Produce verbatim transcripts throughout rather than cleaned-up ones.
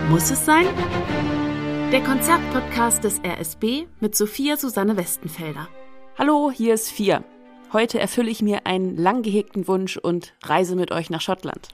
Muss es sein? Der Konzertpodcast des R S B mit Sophia Susanne Westenfelder. Hallo, hier ist Fia. Heute erfülle ich mir einen lang gehegten Wunsch und reise mit euch nach Schottland.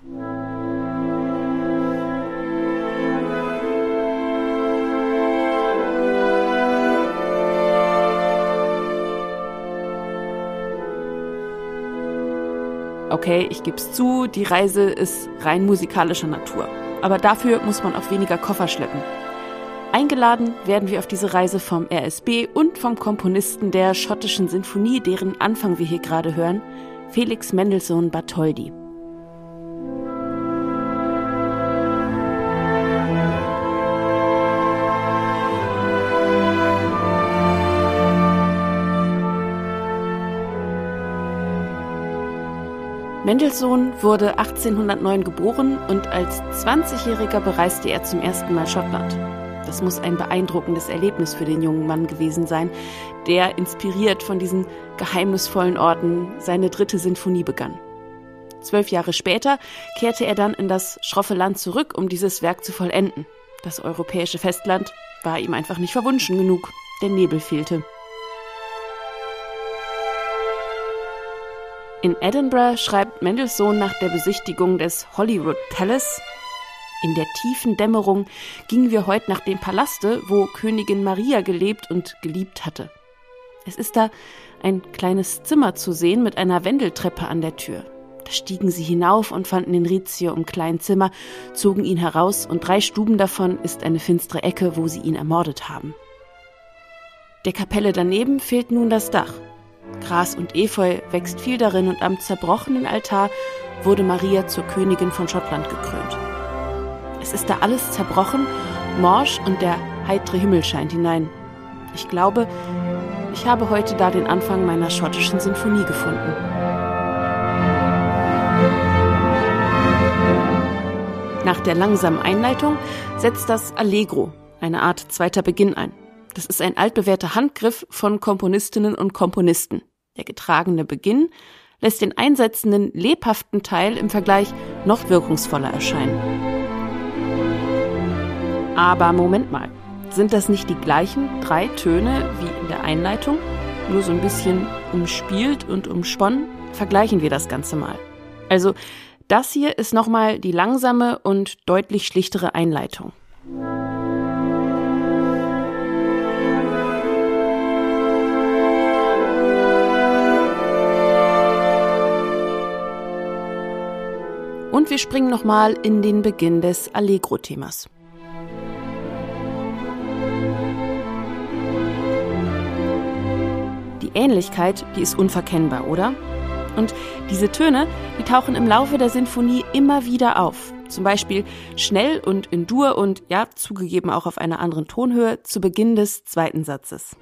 Okay, ich geb's zu, die Reise ist rein musikalischer Natur. Aber dafür muss man auch weniger Koffer schleppen. Eingeladen werden wir auf diese Reise vom R S B und vom Komponisten der schottischen Sinfonie, deren Anfang wir hier gerade hören, Felix Mendelssohn Bartholdy. Mendelssohn wurde achtzehnhundertneun geboren und als zwanzigjähriger bereiste er zum ersten Mal Schottland. Das muss ein beeindruckendes Erlebnis für den jungen Mann gewesen sein, der, inspiriert von diesen geheimnisvollen Orten, seine dritte Sinfonie begann. Zwölf Jahre später kehrte er dann in das schroffe Land zurück, um dieses Werk zu vollenden. Das europäische Festland war ihm einfach nicht verwunschen genug. Der Nebel fehlte. In Edinburgh schreibt Mendelssohn nach der Besichtigung des Holyrood Palace: In der tiefen Dämmerung gingen wir heute nach dem Palaste, wo Königin Maria gelebt und geliebt hatte. Es ist da ein kleines Zimmer zu sehen mit einer Wendeltreppe an der Tür. Da stiegen sie hinauf und fanden den Rizzio im kleinen Zimmer, zogen ihn heraus und drei Stuben davon ist eine finstere Ecke, wo sie ihn ermordet haben. Der Kapelle daneben fehlt nun das Dach. Gras und Efeu wächst viel darin und am zerbrochenen Altar wurde Maria zur Königin von Schottland gekrönt. Es ist da alles zerbrochen, morsch und der heitere Himmel scheint hinein. Ich glaube, ich habe heute da den Anfang meiner schottischen Sinfonie gefunden. Nach der langsamen Einleitung setzt das Allegro, eine Art zweiter Beginn, ein. Das ist ein altbewährter Handgriff von Komponistinnen und Komponisten. Der getragene Beginn lässt den einsetzenden, lebhaften Teil im Vergleich noch wirkungsvoller erscheinen. Aber Moment mal, sind das nicht die gleichen drei Töne wie in der Einleitung? Nur so ein bisschen umspielt und umsponnen? Vergleichen wir das Ganze mal. Also, das hier ist nochmal die langsame und deutlich schlichtere Einleitung. Und wir springen nochmal in den Beginn des Allegro-Themas. Die Ähnlichkeit, die ist unverkennbar, oder? Und diese Töne, die tauchen im Laufe der Sinfonie immer wieder auf. Zum Beispiel schnell und in Dur und, ja, zugegeben auch auf einer anderen Tonhöhe, zu Beginn des zweiten Satzes.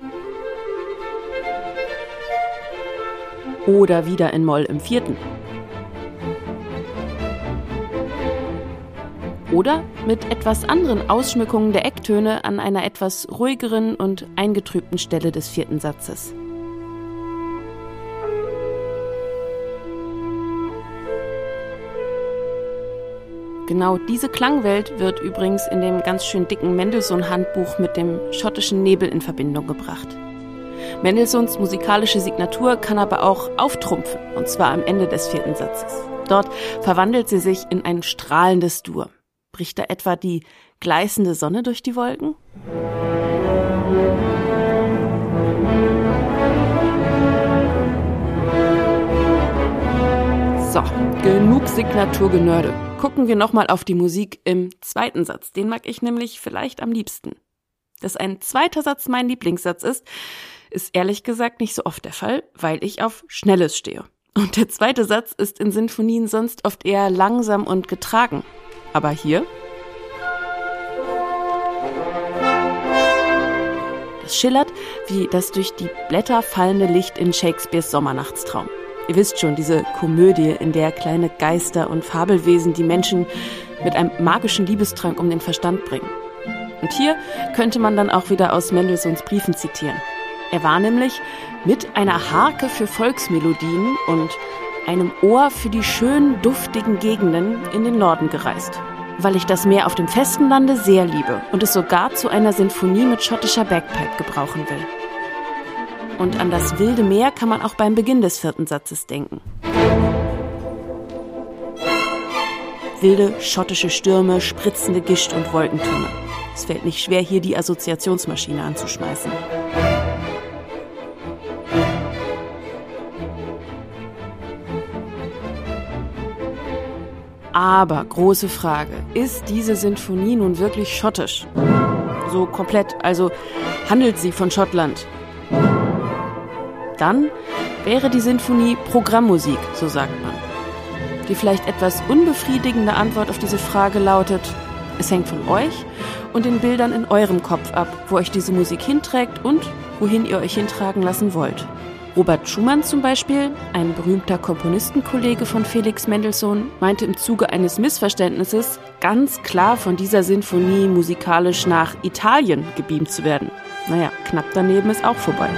Oder wieder in Moll im vierten. Oder mit etwas anderen Ausschmückungen der Ecktöne an einer etwas ruhigeren und eingetrübten Stelle des vierten Satzes. Genau diese Klangwelt wird übrigens in dem ganz schön dicken Mendelssohn-Handbuch mit dem schottischen Nebel in Verbindung gebracht. Mendelssohns musikalische Signatur kann aber auch auftrumpfen, und zwar am Ende des vierten Satzes. Dort verwandelt sie sich in ein strahlendes Dur. Bricht da etwa die gleißende Sonne durch die Wolken? So, genug Signaturgenörde. Gucken wir nochmal auf die Musik im zweiten Satz. Den mag ich nämlich vielleicht am liebsten. Dass ein zweiter Satz mein Lieblingssatz ist, ist ehrlich gesagt nicht so oft der Fall, weil ich auf Schnelles stehe. Und der zweite Satz ist in Sinfonien sonst oft eher langsam und getragen. Aber hier? Das schillert wie das durch die Blätter fallende Licht in Shakespeares Sommernachtstraum. Ihr wisst schon, diese Komödie, in der kleine Geister und Fabelwesen die Menschen mit einem magischen Liebestrank um den Verstand bringen. Und hier könnte man dann auch wieder aus Mendelssohns Briefen zitieren. Er war nämlich mit einer Harke für Volksmelodien und einem Ohr für die schönen, duftigen Gegenden in den Norden gereist. weil ich das Meer auf dem festen Lande sehr liebe und es sogar zu einer Sinfonie mit schottischer Bagpipe gebrauchen will. Und an das wilde Meer kann man auch beim Beginn des vierten Satzes denken. Wilde schottische Stürme, spritzende Gischt und Wolkentürme. Es fällt nicht schwer, hier die Assoziationsmaschine anzuschmeißen. Aber, große Frage, ist diese Sinfonie nun wirklich schottisch? So komplett, also handelt sie von Schottland? Dann wäre die Sinfonie Programmmusik, so sagt man. Die vielleicht etwas unbefriedigende Antwort auf diese Frage lautet: Es hängt von euch und den Bildern in eurem Kopf ab, wo euch diese Musik hinträgt und wohin ihr euch hintragen lassen wollt. Robert Schumann zum Beispiel, ein berühmter Komponistenkollege von Felix Mendelssohn, meinte im Zuge eines Missverständnisses, ganz klar von dieser Sinfonie musikalisch nach Italien gebeamt zu werden. Naja, knapp daneben ist auch vorbei.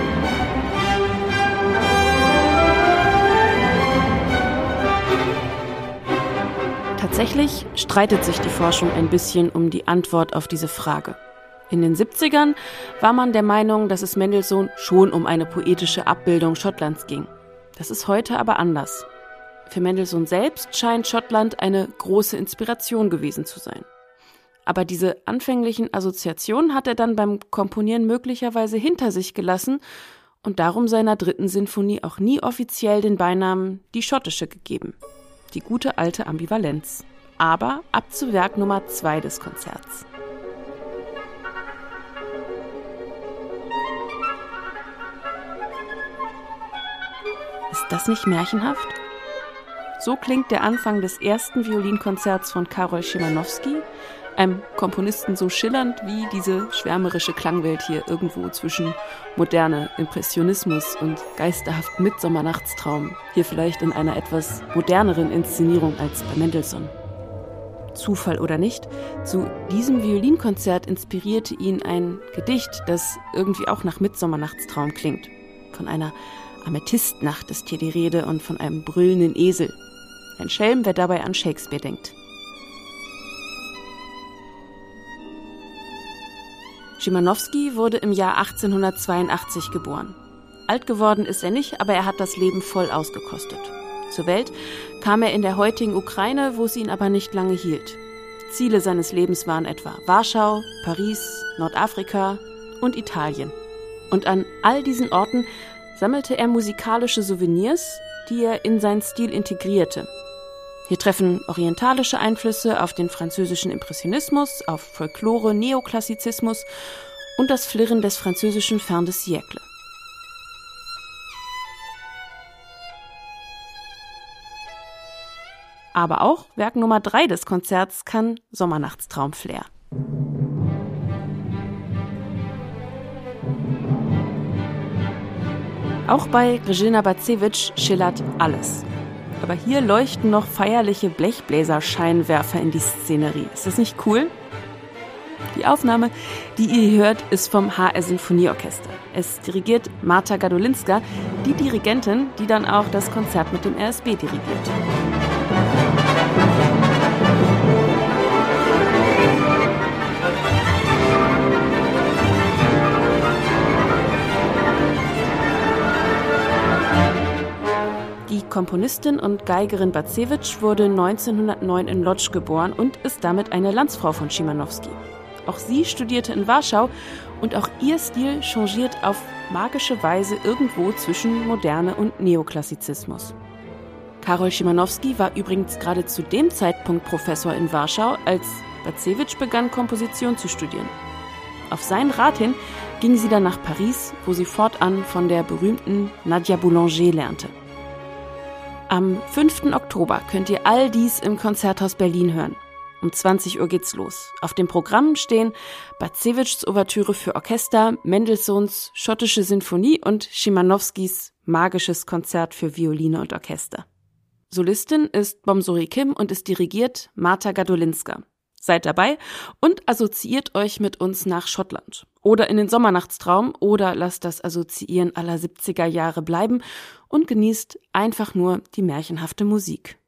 Tatsächlich streitet sich die Forschung ein bisschen um die Antwort auf diese Frage. In den siebzigern war man der Meinung, dass es Mendelssohn schon um eine poetische Abbildung Schottlands ging. Das ist heute aber anders. Für Mendelssohn selbst scheint Schottland eine große Inspiration gewesen zu sein. Aber diese anfänglichen Assoziationen hat er dann beim Komponieren möglicherweise hinter sich gelassen und darum seiner dritten Sinfonie auch nie offiziell den Beinamen die schottische gegeben. Die gute alte Ambivalenz. Aber ab zu Werk Nummer zwei des Konzerts. Ist das nicht märchenhaft? So klingt der Anfang des ersten Violinkonzerts von Karol Szymanowski, einem Komponisten so schillernd wie diese schwärmerische Klangwelt hier irgendwo zwischen Moderne, Impressionismus und geisterhaften Mittsommernachtstraum, hier vielleicht in einer etwas moderneren Inszenierung als bei Mendelssohn. Zufall oder nicht, zu diesem Violinkonzert inspirierte ihn ein Gedicht, das irgendwie auch nach Mittsommernachtstraum klingt. Von einer Amethystnacht ist hier die Rede und von einem brüllenden Esel. Ein Schelm, wer dabei an Shakespeare denkt. Szymanowski wurde im Jahr achtzehnhundertzweiundachtzig geboren. Alt geworden ist er nicht, aber er hat das Leben voll ausgekostet. Zur Welt kam er in der heutigen Ukraine, wo es ihn aber nicht lange hielt. Ziele seines Lebens waren etwa Warschau, Paris, Nordafrika und Italien. Und an all diesen Orten sammelte er musikalische Souvenirs, die er in seinen Stil integrierte. Hier treffen orientalische Einflüsse auf den französischen Impressionismus, auf Folklore, Neoklassizismus und das Flirren des französischen Fin de siècle. Aber auch Werk Nummer drei des Konzerts kann Sommernachtstraum-Flair. Auch bei Grzegina Bacewicz schillert alles. Aber hier leuchten noch feierliche Blechbläser-Scheinwerfer in die Szenerie. Ist das nicht cool? Die Aufnahme, die ihr hier hört, ist vom H R Sinfonieorchester. Es dirigiert Marta Gadolinska, die Dirigentin, die dann auch das Konzert mit dem R S B dirigiert. Die Komponistin und Geigerin Bacewicz wurde neunzehnhundertneun in Łódź geboren und ist damit eine Landsfrau von Szymanowski. Auch sie studierte in Warschau und auch ihr Stil changiert auf magische Weise irgendwo zwischen Moderne und Neoklassizismus. Karol Szymanowski war übrigens gerade zu dem Zeitpunkt Professor in Warschau, als Bacewicz begann, Komposition zu studieren. Auf seinen Rat hin ging sie dann nach Paris, wo sie fortan von der berühmten Nadia Boulanger lernte. Am fünften Oktober könnt ihr all dies im Konzerthaus Berlin hören. Um zwanzig Uhr geht's los. Auf dem Programm stehen Bacewicz' Ouvertüre für Orchester, Mendelssohns Schottische Sinfonie und Szymanowskis Magisches Konzert für Violine und Orchester. Solistin ist Bomsori Kim und ist dirigiert Marta Gadolinska. Seid dabei und assoziiert euch mit uns nach Schottland. Oder in den Sommernachtstraum oder lasst das Assoziieren aller siebziger Jahre bleiben und genießt einfach nur die märchenhafte Musik.